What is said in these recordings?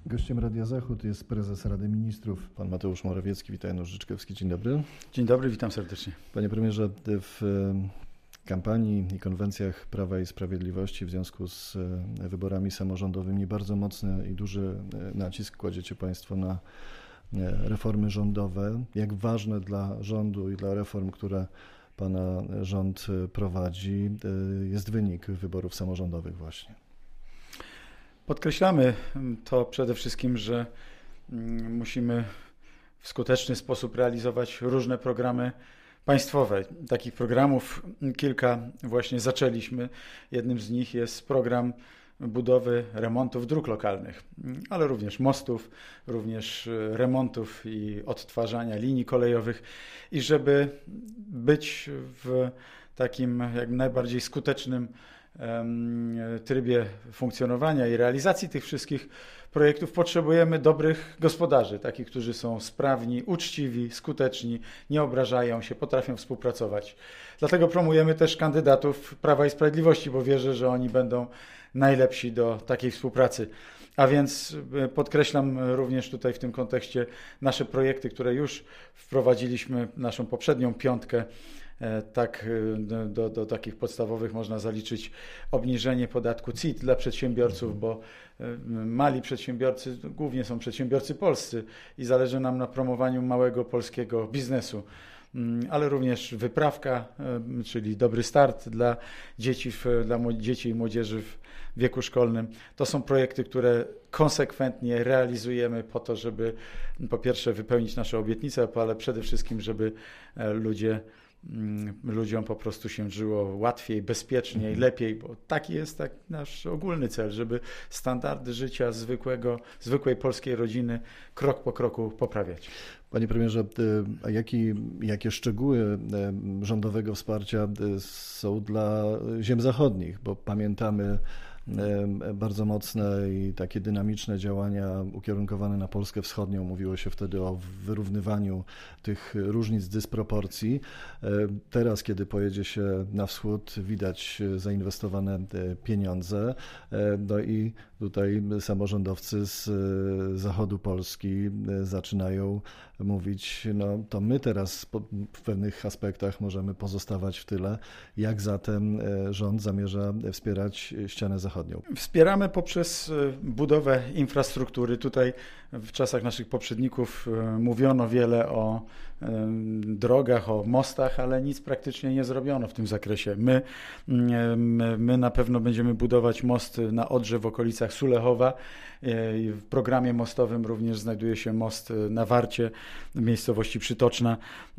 Gościem Radia Zachód jest prezes Rady Ministrów, pan Mateusz Morawiecki. Witam, Janusz Życzkowski. Dzień dobry. Dzień dobry, witam serdecznie. Panie premierze, w kampanii i konwencjach Prawa i Sprawiedliwości w związku z wyborami samorządowymi bardzo mocny i duży nacisk kładziecie państwo na reformy rządowe. Jak ważne dla rządu i dla reform, które pana rząd prowadzi, jest wynik wyborów samorządowych właśnie? Podkreślamy to przede wszystkim, że musimy w skuteczny sposób realizować różne programy państwowe. Takich programów kilka właśnie zaczęliśmy. Jednym z nich jest program budowy remontów dróg lokalnych, ale również mostów, również remontów i odtwarzania linii kolejowych. I żeby być w takim jak najbardziej skutecznym trybie funkcjonowania i realizacji tych wszystkich projektów potrzebujemy dobrych gospodarzy, takich, którzy są sprawni, uczciwi, skuteczni, nie obrażają się, potrafią współpracować. Dlatego promujemy też kandydatów Prawa i Sprawiedliwości, bo wierzę, że oni będą najlepsi do takiej współpracy. A więc podkreślam również tutaj w tym kontekście nasze projekty, które już wprowadziliśmy, naszą poprzednią piątkę. Tak, do takich podstawowych można zaliczyć obniżenie podatku CIT dla przedsiębiorców, bo mali przedsiębiorcy głównie są przedsiębiorcy polscy i zależy nam na promowaniu małego polskiego biznesu, ale również wyprawka, czyli dobry start dla dzieci i młodzieży w wieku szkolnym. To są projekty, które konsekwentnie realizujemy po to, żeby po pierwsze wypełnić nasze obietnice, ale przede wszystkim, żeby ludziom po prostu się żyło łatwiej, bezpieczniej, lepiej, bo taki jest nasz ogólny cel, żeby standardy życia zwykłej polskiej rodziny krok po kroku poprawiać. Panie premierze, a jakie szczegóły rządowego wsparcia są dla ziem zachodnich? Bo pamiętamy bardzo mocne i takie dynamiczne działania ukierunkowane na Polskę Wschodnią. Mówiło się wtedy o wyrównywaniu tych różnic, dysproporcji. Teraz, kiedy pojedzie się na wschód, widać zainwestowane pieniądze. No i tutaj samorządowcy z zachodu Polski zaczynają mówić, no to my teraz w pewnych aspektach możemy pozostawać w tyle. Jak zatem rząd zamierza wspierać ścianę zachodnią? Wspieramy poprzez budowę infrastruktury. Tutaj w czasach naszych poprzedników mówiono wiele o drogach, o mostach, ale nic praktycznie nie zrobiono w tym zakresie. My na pewno będziemy budować most na Odrze w okolicach Sulechowa. W programie mostowym również znajduje się most na Warcie w miejscowości Przytoczna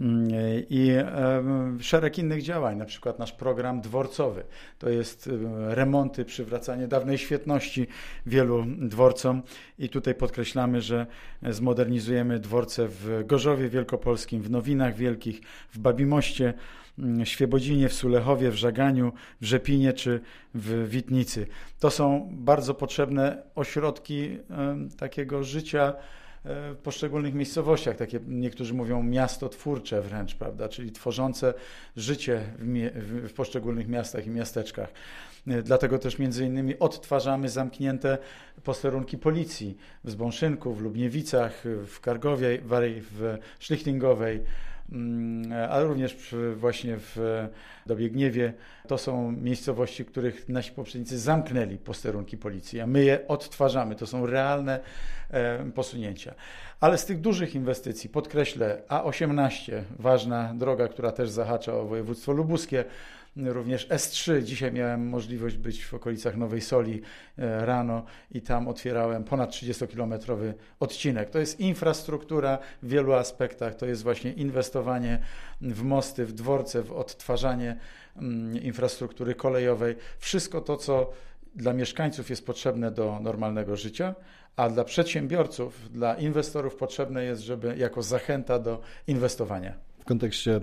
i szereg innych działań, na przykład nasz program dworcowy. To jest remonty, przywracanie dawnej świetności wielu dworcom i tutaj podkreślamy, że zmodernizujemy dworce w Gorzowie Wielkopolskim, w Nowinach Wielkich, w Babimoście, w Świebodzinie, w Sulechowie, w Żaganiu, w Rzepinie czy w Witnicy. To są bardzo potrzebne ośrodki takiego życia w poszczególnych miejscowościach, takie niektórzy mówią miasto twórcze wręcz, prawda, czyli tworzące życie w poszczególnych miastach i miasteczkach. Dlatego też między innymi odtwarzamy zamknięte posterunki policji w Zbąszynku, w Lubniewicach, w Kargowej, w Szlichtingowej, ale również właśnie w Dobiegniewie. To są miejscowości, w których nasi poprzednicy zamknęli posterunki policji, a my je odtwarzamy. To są realne posunięcia. Ale z tych dużych inwestycji podkreślę A18, ważna droga, która też zahacza o województwo lubuskie, również S3. Dzisiaj miałem możliwość być w okolicach Nowej Soli rano i tam otwierałem ponad 30-kilometrowy odcinek. To jest infrastruktura w wielu aspektach. To jest właśnie inwestowanie w mosty, w dworce, w odtwarzanie infrastruktury kolejowej. Wszystko to, co dla mieszkańców jest potrzebne do normalnego życia, a dla przedsiębiorców, dla inwestorów potrzebne jest, żeby jako zachęta do inwestowania. W kontekście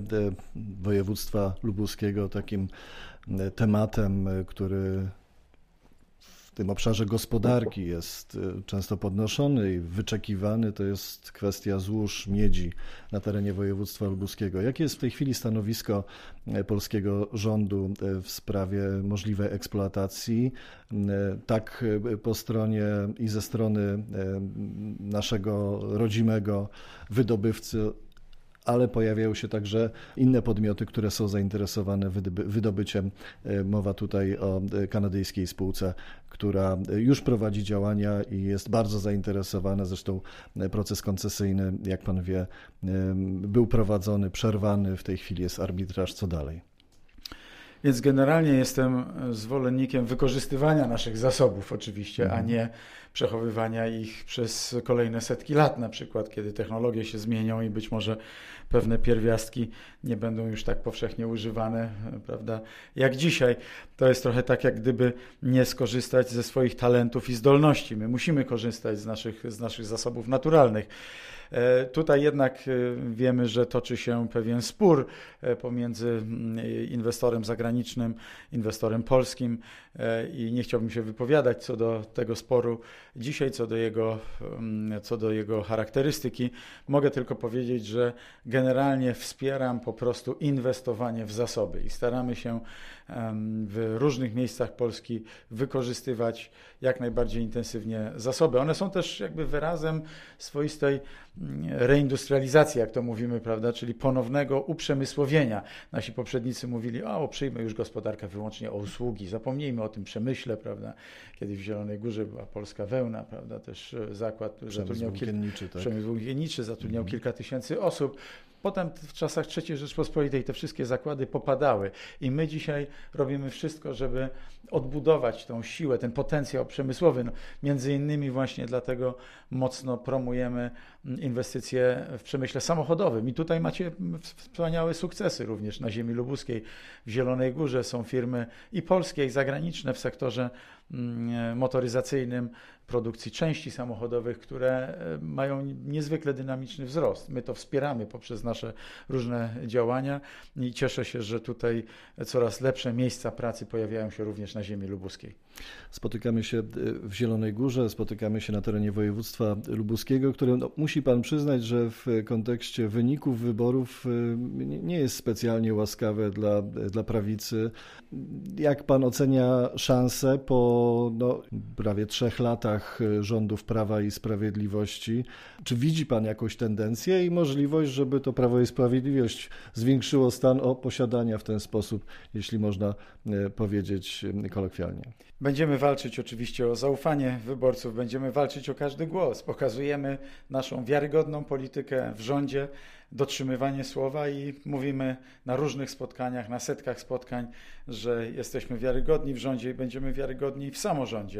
województwa lubuskiego takim tematem, który w tym obszarze gospodarki jest często podnoszony i wyczekiwany, to jest kwestia złóż miedzi na terenie województwa lubuskiego. Jakie jest w tej chwili stanowisko polskiego rządu w sprawie możliwej eksploatacji, tak po stronie i ze strony naszego rodzimego wydobywcy, ale pojawiają się także inne podmioty, które są zainteresowane wydobyciem. Mowa tutaj o kanadyjskiej spółce, która już prowadzi działania i jest bardzo zainteresowana. Zresztą proces koncesyjny, jak pan wie, był prowadzony, przerwany. W tej chwili jest arbitraż. Co dalej? Więc generalnie jestem zwolennikiem wykorzystywania naszych zasobów oczywiście, a nie przechowywania ich przez kolejne setki lat, na przykład kiedy technologie się zmienią i być może pewne pierwiastki nie będą już tak powszechnie używane, prawda, jak dzisiaj. To jest trochę tak, jak gdyby nie skorzystać ze swoich talentów i zdolności. My musimy korzystać z naszych zasobów naturalnych. Tutaj jednak wiemy, że toczy się pewien spór pomiędzy inwestorem zagranicznym, inwestorem polskim i nie chciałbym się wypowiadać co do tego sporu dzisiaj, co do jego charakterystyki. Mogę tylko powiedzieć, że generalnie wspieram po prostu inwestowanie w zasoby i staramy się w różnych miejscach Polski wykorzystywać jak najbardziej intensywnie zasoby. One są też jakby wyrazem swoistej reindustrializacji, jak to mówimy, prawda, czyli ponownego uprzemysłowienia. Nasi poprzednicy mówili, oprzyjmy już gospodarkę wyłącznie o usługi, zapomnijmy o tym przemyśle, prawda. Kiedyś w Zielonej Górze była polska wełna, prawda, też zakład przemysł włókienniczy zatrudniał kilka tysięcy osób. Potem w czasach III Rzeczpospolitej te wszystkie zakłady popadały i my dzisiaj robimy wszystko, żeby odbudować tą siłę, ten potencjał przemysłowy. Między innymi właśnie dlatego mocno promujemy inwestycje w przemyśle samochodowym. I tutaj macie wspaniałe sukcesy również na ziemi lubuskiej. W Zielonej Górze są firmy i polskie, i zagraniczne w sektorze motoryzacyjnym, produkcji części samochodowych, które mają niezwykle dynamiczny wzrost. My to wspieramy poprzez nasze różne działania i cieszę się, że tutaj coraz lepsze miejsca pracy pojawiają się również na ziemi lubuskiej. Spotykamy się w Zielonej Górze, spotykamy się na terenie województwa lubuskiego, które musi pan przyznać, że w kontekście wyników wyborów nie jest specjalnie łaskawe dla prawicy. Jak pan ocenia szanse po prawie 3 latach rządów Prawa i Sprawiedliwości? Czy widzi pan jakąś tendencję i możliwość, żeby to Prawo i Sprawiedliwość zwiększyło stan posiadania w ten sposób, jeśli można powiedzieć kolokwialnie? Będziemy walczyć oczywiście o zaufanie wyborców, będziemy walczyć o każdy głos. Pokazujemy naszą wiarygodną politykę w rządzie, dotrzymywanie słowa i mówimy na różnych spotkaniach, na setkach spotkań, że jesteśmy wiarygodni w rządzie i będziemy wiarygodni w samorządzie.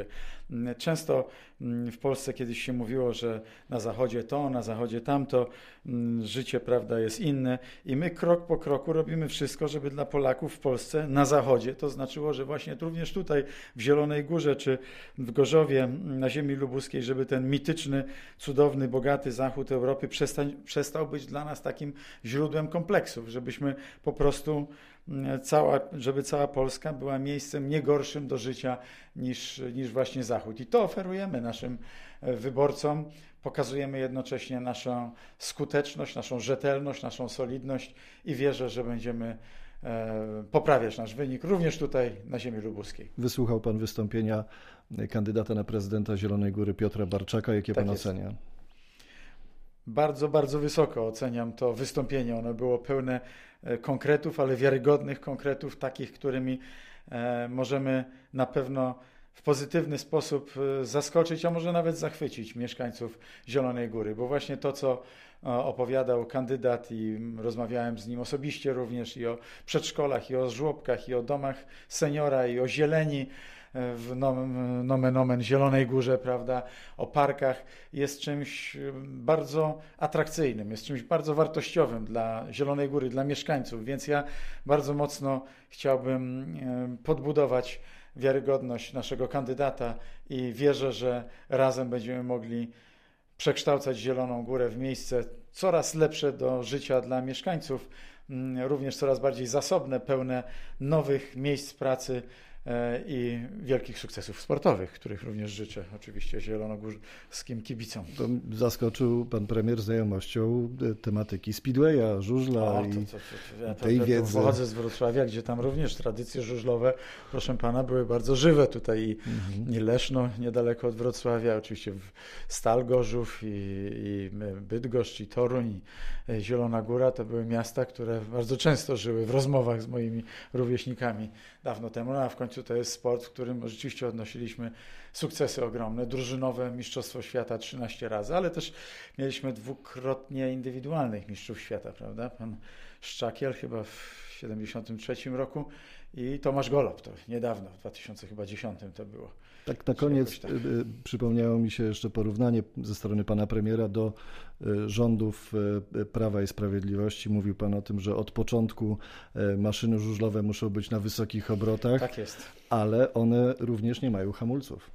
Często w Polsce kiedyś się mówiło, że na zachodzie to, na zachodzie tamto, życie, prawda, jest inne i my krok po kroku robimy wszystko, żeby dla Polaków w Polsce na zachodzie to znaczyło, że właśnie również tutaj w Zielonej Górze czy w Gorzowie na ziemi lubuskiej, żeby ten mityczny, cudowny, bogaty zachód Europy przestał być dla nas takim źródłem kompleksów, żebyśmy po prostu żeby cała Polska była miejscem nie gorszym do życia niż właśnie Zachód. I to oferujemy naszym wyborcom, pokazujemy jednocześnie naszą skuteczność, naszą rzetelność, naszą solidność i wierzę, że będziemy poprawiać nasz wynik również tutaj na ziemi lubuskiej. Wysłuchał pan wystąpienia kandydata na prezydenta Zielonej Góry Piotra Barczaka. Jakie pan ocenia? Bardzo, bardzo wysoko oceniam to wystąpienie. Ono było pełne konkretów, ale wiarygodnych konkretów, takich, którymi możemy na pewno w pozytywny sposób zaskoczyć, a może nawet zachwycić mieszkańców Zielonej Góry, bo właśnie to, co opowiadał kandydat i rozmawiałem z nim osobiście również i o przedszkolach, i o żłobkach, i o domach seniora, i o zieleni, w nomen omen Zielonej Górze, prawda, o parkach, jest czymś bardzo atrakcyjnym, jest czymś bardzo wartościowym dla Zielonej Góry, dla mieszkańców, więc ja bardzo mocno chciałbym podbudować wiarygodność naszego kandydata i wierzę, że razem będziemy mogli przekształcać Zieloną Górę w miejsce coraz lepsze do życia dla mieszkańców, również coraz bardziej zasobne, pełne nowych miejsc pracy, i wielkich sukcesów sportowych, których również życzę oczywiście zielonogórskim kibicom. To zaskoczył pan premier znajomością tematyki speedwaya, żużla ja tej wiedzy. Pochodzę z Wrocławia, gdzie tam również tradycje żużlowe, proszę pana, były bardzo żywe tutaj i Leszno niedaleko od Wrocławia, oczywiście Stal Gorzów i Bydgoszcz i Toruń i Zielona Góra to były miasta, które bardzo często żyły w rozmowach z moimi rówieśnikami dawno temu, a w końcu to jest sport, w którym rzeczywiście odnosiliśmy sukcesy ogromne, drużynowe mistrzostwo świata 13 razy, ale też mieliśmy dwukrotnie indywidualnych mistrzów świata, prawda? Pan Szczakiel chyba w 1973 roku i Tomasz Golob, to niedawno, w 2010 to było. Tak na koniec przypomniało mi się jeszcze porównanie ze strony pana premiera do rządów Prawa i Sprawiedliwości. Mówił pan o tym, że od początku maszyny żużlowe muszą być na wysokich obrotach, tak jest, ale one również nie mają hamulców.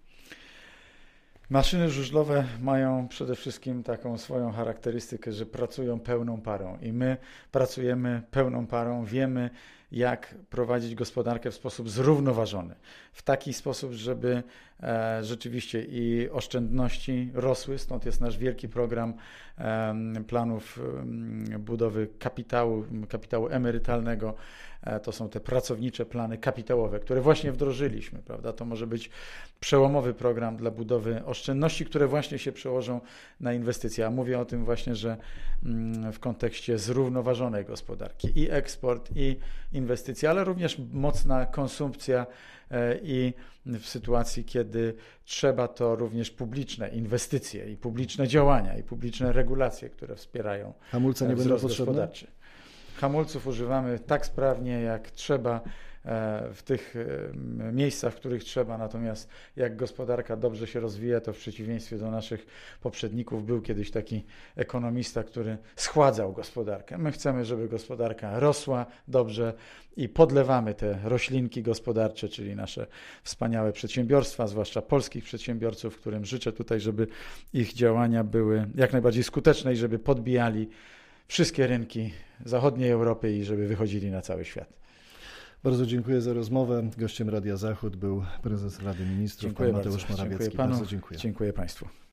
Maszyny żużlowe mają przede wszystkim taką swoją charakterystykę, że pracują pełną parą i my pracujemy pełną parą, wiemy jak prowadzić gospodarkę w sposób zrównoważony, w taki sposób, żeby rzeczywiście i oszczędności rosły, stąd jest nasz wielki program planów budowy kapitału emerytalnego. To są te pracownicze plany kapitałowe, które właśnie wdrożyliśmy, prawda? To może być przełomowy program dla budowy oszczędności, które właśnie się przełożą na inwestycje. A mówię o tym właśnie, że w kontekście zrównoważonej gospodarki i eksport, i inwestycje, ale również mocna konsumpcja i w sytuacji, kiedy trzeba, to również publiczne inwestycje i publiczne działania i publiczne regulacje, które wspierają Hamulce nie będą potrzebne? Gospodarczy. Hamulców używamy tak sprawnie, jak trzeba, w tych miejscach, w których trzeba, natomiast jak gospodarka dobrze się rozwija, to w przeciwieństwie do naszych poprzedników był kiedyś taki ekonomista, który schładzał gospodarkę. My chcemy, żeby gospodarka rosła dobrze i podlewamy te roślinki gospodarcze, czyli nasze wspaniałe przedsiębiorstwa, zwłaszcza polskich przedsiębiorców, którym życzę tutaj, żeby ich działania były jak najbardziej skuteczne i żeby podbijali wszystkie rynki zachodniej Europy i żeby wychodzili na cały świat. Bardzo dziękuję za rozmowę. Gościem Radia Zachód był prezes Rady Ministrów, pan Mateusz Morawiecki. Dziękuję panu. Bardzo dziękuję. Dziękuję państwu.